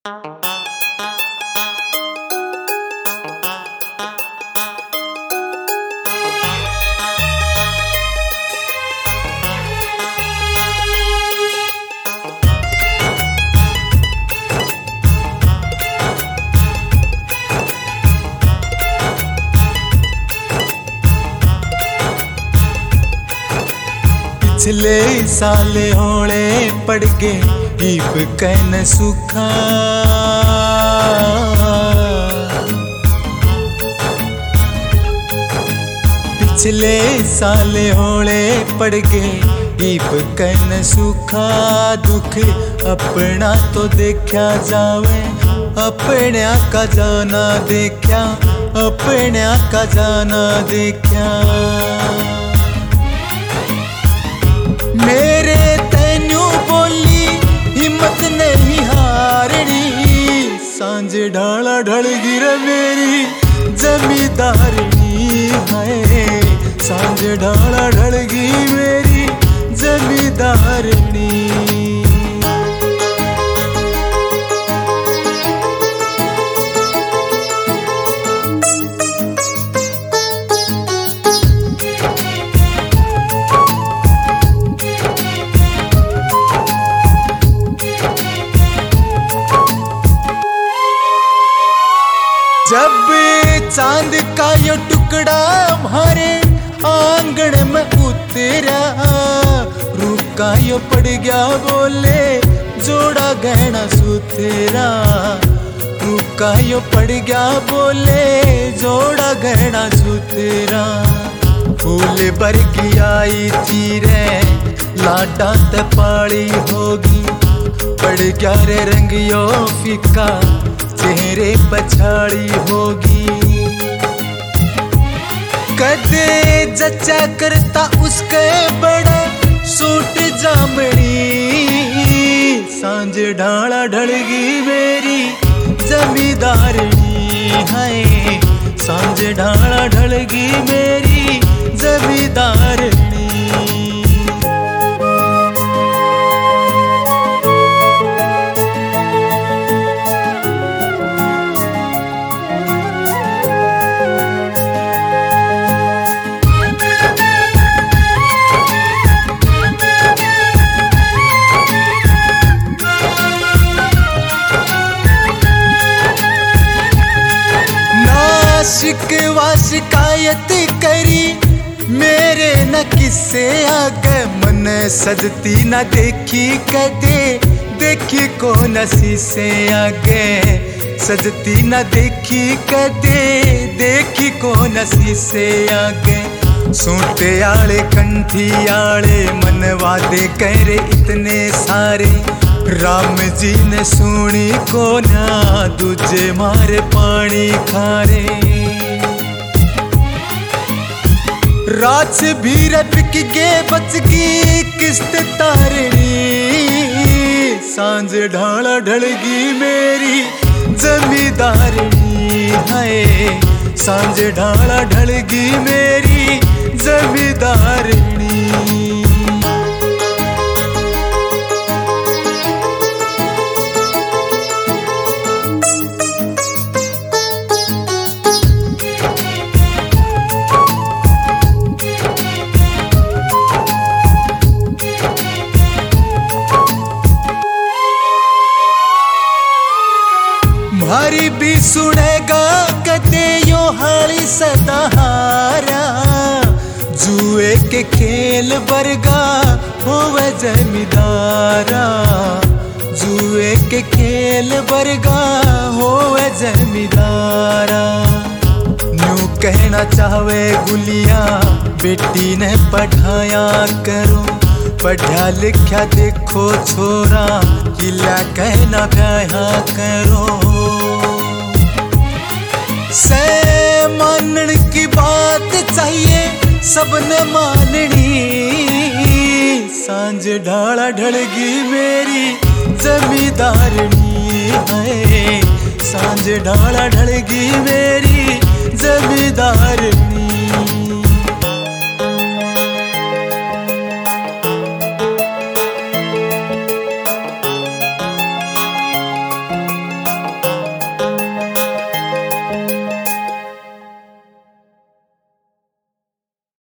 पिछले साल होले पड़ गए ईब कैन सुखा। पिछले साल होले पड़ गए ईब कैन सुखा। दुख अपना तो देखा जावे, अपने का जाना देखा, अपने का जाना देखा। मेरे तेनू बोली हिम्मत नहीं हारनी, सांझ ढाला ढल गिर मेरी जमींदारनी है। सांझ ढाला ढल गई मेरी जमींदारनी। जब चांद का यो टुकड़ा हमारे आंगन में उतरा, रुका यो पड़ गया बोले जोड़ा गहना सुथरा। रुका यो पड़ गया बोले जोड़ा गहना सुथरा। फूल बरगी आई थी रे लाडा ते पाली होगी, पड़ गया रे रंग यो फीका चेहरे पछाड़ी होगी। कदे जचा करता उसके बड़ा सूट जामनी, सांझ ढाला ढलगी मेरी जमींदारनी है। सांझ ढाला ढलगी मेरी जमींदारनी। शिकवा शिकायत करी मेरे न किससे आगे, मन सजती न देखी कदे, देखी को नसी से आगे। सजती न देखी कदे, देखी को नसी से आगे। सूटे आले कंठी आले मन वादे करे इतने सारे, राम जी ने सुनी को ना दूजे मारे पानी खारे। रात भी रपिक गे बच गई किस्त तारनी, सांझ ढाला ढलगी मेरी जमींदारनी है। सांझ ढाला ढलगी मेरी जमींदारनी। हरी भी सुनेगा कदे यो हाली सदाहारा, जुए के खेल बरगा होवे जमींदारा। जुए के खेल बरगा होवे जमींदारा। न्यू कहना चाहे गुलिया बेटी ने पढ़ाया करो, पढ़ा लिखा देखो छोरा किला कहना ब्याहा करो। से मानन की बात चाहिए सबने माननी, सांझ ढाला ढलगी मेरी जमींदारनी है। सांझ ढाला ढलगी मेरी जमींदारनी।